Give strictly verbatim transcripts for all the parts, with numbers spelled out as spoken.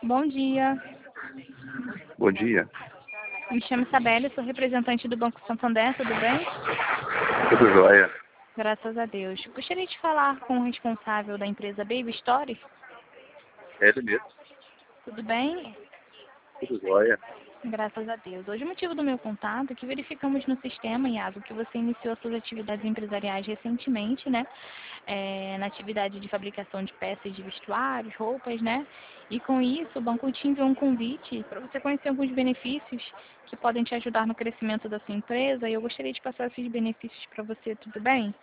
Bom dia. Bom dia. Me chamo Isabelle, sou representante do Banco Santander, tudo bem? Tudo jóia? Graças a Deus. Gostaria de falar com o responsável da empresa Baby Story. É ele mesmo. Tudo bem? Tudo jóia? Graças a Deus. Hoje o motivo do meu contato é que verificamos no sistema, Iago, que você iniciou suas atividades empresariais recentemente, né? É, na atividade de fabricação de peças de vestuários, roupas, né? E com isso, o banco te enviou um convite para você conhecer alguns benefícios que podem te ajudar no crescimento da sua empresa. E eu gostaria de passar esses benefícios para você, tudo bem?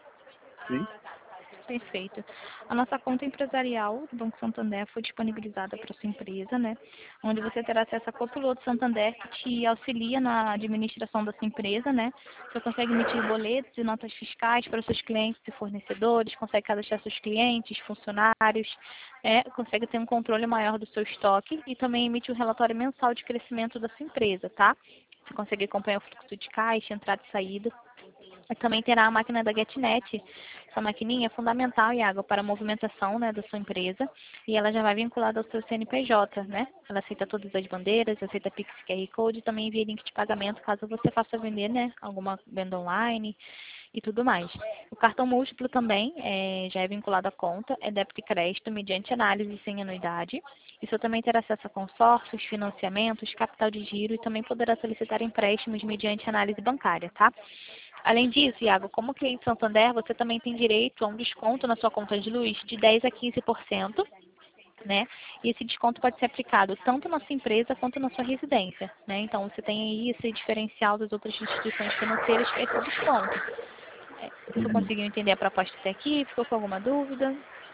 Sim. Perfeito. A nossa conta empresarial do Banco Santander foi disponibilizada para sua empresa, né? Onde você terá acesso a Copiloto Santander, que te auxilia na administração da sua empresa, né? Você consegue emitir boletos e notas fiscais para os seus clientes e fornecedores, consegue cadastrar seus clientes, funcionários, é, consegue ter um controle maior do seu estoque e também emite um relatório mensal de crescimento da sua empresa, tá? Você consegue acompanhar o fluxo de caixa, entrada e saída. E também terá a máquina da GetNet. Essa maquininha é fundamental, Iago, para a movimentação, né, da sua empresa. E ela já vai vinculada ao seu C N P J, né? Ela aceita todas as bandeiras, aceita Pix Q R Code e também envia link de pagamento caso você faça vender, né, alguma venda online e tudo mais. O cartão múltiplo também é, já é vinculado à conta, é débito e crédito mediante análise sem anuidade. Isso também terá acesso a consórcios, financiamentos, capital de giro e também poderá solicitar empréstimos mediante análise bancária, tá? Além disso, Iago, como cliente Santander, você também tem direito a um desconto na sua conta de luz de dez a quinze por cento, né? E esse desconto pode ser aplicado tanto na sua empresa quanto na sua residência, né? Então, você tem aí esse diferencial das outras instituições financeiras, que é esse desconto. É, Você Uhum. conseguiu entender a proposta até aqui? Ficou com alguma dúvida?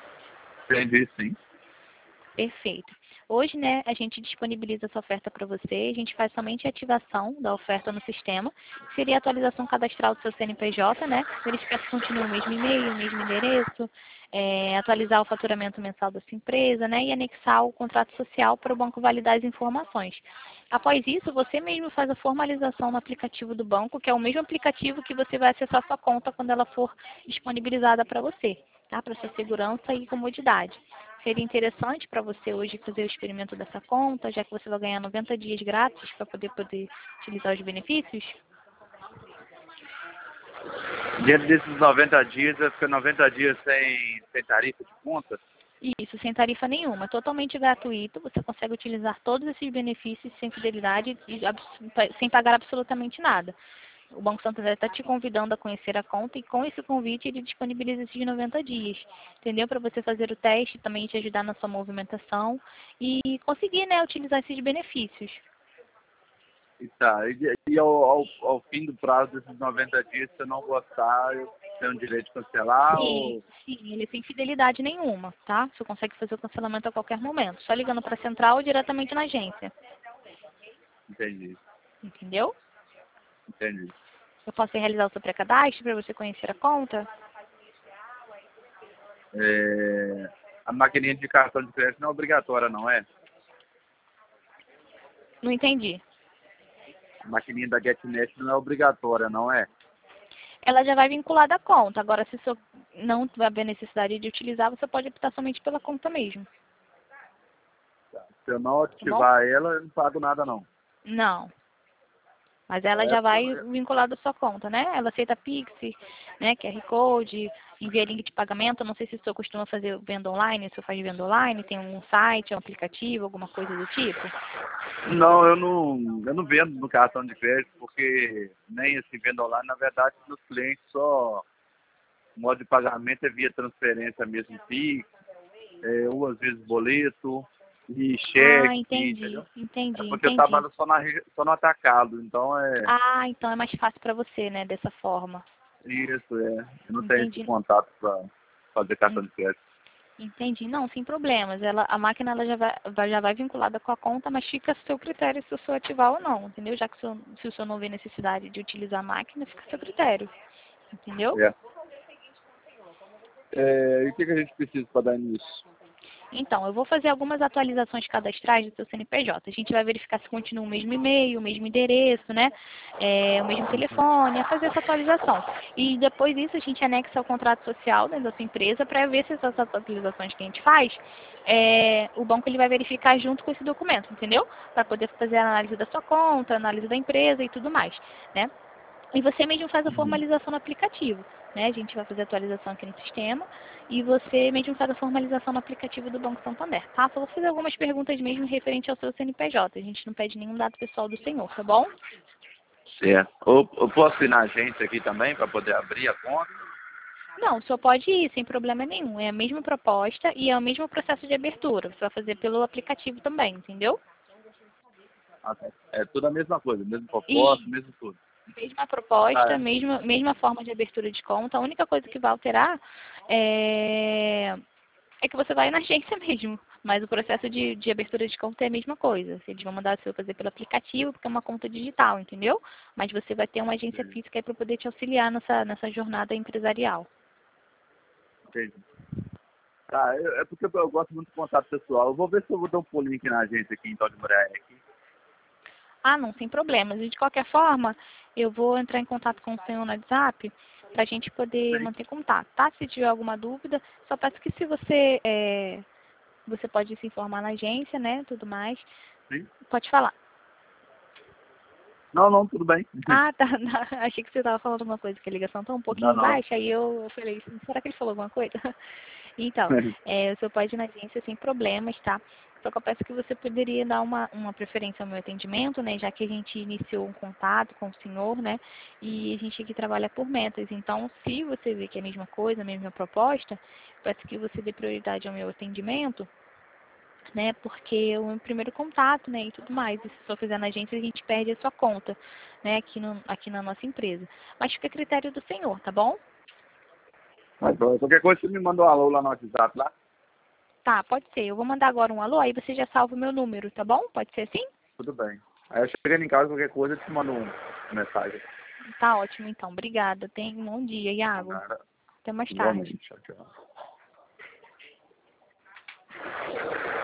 Entendi, sim. Perfeito. Hoje, né, a gente disponibiliza essa oferta para você, a gente faz somente a ativação da oferta no sistema, que seria a atualização cadastral do seu C N P J, né, verificar se continua o mesmo e-mail, o mesmo endereço, é, atualizar o faturamento mensal da sua empresa, né, e anexar o contrato social para o banco validar as informações. Após isso, você mesmo faz a formalização no aplicativo do banco, que é o mesmo aplicativo que você vai acessar sua conta quando ela for disponibilizada para você, tá, para sua segurança e comodidade. Seria interessante para você hoje fazer o experimento dessa conta, já que você vai ganhar noventa dias grátis para poder, poder utilizar os benefícios? Dentro desses noventa dias, vai ficar noventa dias sem, sem tarifa de conta? Isso, sem tarifa nenhuma, totalmente gratuito. Você consegue utilizar todos esses benefícios sem fidelidade e abs- sem pagar absolutamente nada. O Banco Santander está te convidando a conhecer a conta e com esse convite ele disponibiliza esses noventa dias, entendeu? Para você fazer o teste, também te ajudar na sua movimentação e conseguir, né, utilizar esses benefícios. E tá. E, e ao, ao, ao fim do prazo desses noventa dias, se eu não gostar, eu tenho o direito de cancelar Sim, ou... sim, ele sem fidelidade nenhuma, tá? Você consegue fazer o cancelamento a qualquer momento, só ligando para a central ou diretamente na agência, Entendi, entendeu? entendi. Eu posso realizar o seu pré-cadastro para você conhecer a conta? É, a maquininha de cartão de crédito não é obrigatória, não é? Não entendi. A maquininha da GetNet não é obrigatória, não é? Ela já vai vinculada à conta. Agora, se o senhor não vai haver necessidade de utilizar, você pode optar somente pela conta mesmo, Se eu não tá bom? ativar ela, eu não pago nada, não. Não. Mas ela É já porque vai eu, vinculada à sua conta, né? Ela aceita Pix, né? Q R Code, envia link de pagamento. Não sei se o senhor costuma fazer venda online, se o senhor faz venda online, tem um site, um aplicativo, alguma coisa do tipo. Não, eu não, eu não vendo no cartão de crédito, porque nem esse vendo online, na verdade, nos clientes só o modo de pagamento é via transferência mesmo, Pix, é, ou às vezes boleto e Ah, cheque, entendi, entendeu? É entendi, porque eu entendi. trabalho só, na, regi- só no atacado, então é Ah, então é mais fácil para você, né? Dessa forma. isso, é. Eu não tenho esse Entendi. contato para fazer cartão En- de crédito. Entendi. Não, sem problemas. Ela, a máquina ela já vai, vai- já vai vinculada com a conta, mas fica a seu critério se o senhor ativar ou não, entendeu? Já que o senhor, se o senhor não vê necessidade de utilizar a máquina, fica a seu critério, entendeu? É. É, e o que, que a gente precisa para dar início? Então, eu vou fazer algumas atualizações cadastrais do seu C N P J. A gente vai verificar se continua o mesmo e-mail, o mesmo endereço, né? É, o mesmo telefone, a fazer essa atualização. E depois disso a gente anexa o contrato social dentro da sua empresa para ver se essas atualizações que a gente faz, é, o banco ele vai verificar junto com esse documento, entendeu? Para poder fazer a análise da sua conta, a análise da empresa e tudo mais, né? E você mesmo faz a Uhum. formalização no aplicativo, né? A gente vai fazer a atualização aqui no sistema e você mesmo faz a formalização no aplicativo do Banco Santander, tá? Só vou fazer algumas perguntas mesmo referente ao seu C N P J. A gente não pede nenhum dado pessoal do senhor, tá bom? Certo. Ou eu posso ir na agência aqui também para poder abrir a conta? Não, o senhor pode ir sem problema nenhum. É a mesma proposta e é o mesmo processo de abertura. Você vai fazer pelo aplicativo também, entendeu? Ah, tá. É tudo a mesma coisa, mesmo E propósito, mesmo tudo. mesma proposta, Ah, mesma, mesma forma de abertura de conta. A única coisa que vai alterar é, é que você vai na agência mesmo. Mas o processo de, de abertura de conta é a mesma coisa. Eles vão mandar você fazer pelo aplicativo, porque é uma conta digital, entendeu? Mas você vai ter uma agência é, física para poder te auxiliar nessa, nessa jornada empresarial. entendi. Ah, eu- é porque eu, eu gosto muito de contato pessoal. Eu vou ver se eu vou dar um pulinho aqui na agência aqui em Tal de Moraes aqui. Ah, não, sem problemas. E de qualquer forma, eu vou entrar em contato com o senhor no WhatsApp para a gente poder Sim, manter contato, tá? Se tiver alguma dúvida, só peço que se você, é, você pode se informar na agência, né, tudo mais. sim. Pode falar. Não, não, tudo bem. Ah, tá, tá. Achei que você estava falando alguma coisa, que a ligação tá um Não, pouquinho não. baixa, aí eu, eu falei, será que ele falou alguma coisa? Então, é, o senhor pode ir na agência sem problemas, tá? Só que eu peço que você poderia dar uma, uma preferência ao meu atendimento, né? Já que a gente iniciou um contato com o senhor, né? E a gente aqui trabalha por metas. Então, se você vê que é a mesma coisa, a mesma proposta, eu peço que você dê prioridade ao meu atendimento, né? Porque é o primeiro contato, né? E tudo mais. E se só fizer na agência, a gente perde a sua conta, né? Aqui, no, aqui na nossa empresa. Mas fica a critério do senhor, tá bom? Mas ó, qualquer coisa você me manda um alô lá no WhatsApp lá. Tá, pode ser. Eu vou mandar agora um alô, aí você já salva o meu número, tá bom? Pode ser assim? Tudo bem. Aí eu chegando em casa, qualquer coisa, eu te mando um mensagem. Tá ótimo, então. Obrigada. Tenha um bom dia, Iago. Nada. Até mais tarde. Igualmente. Tchau, tchau.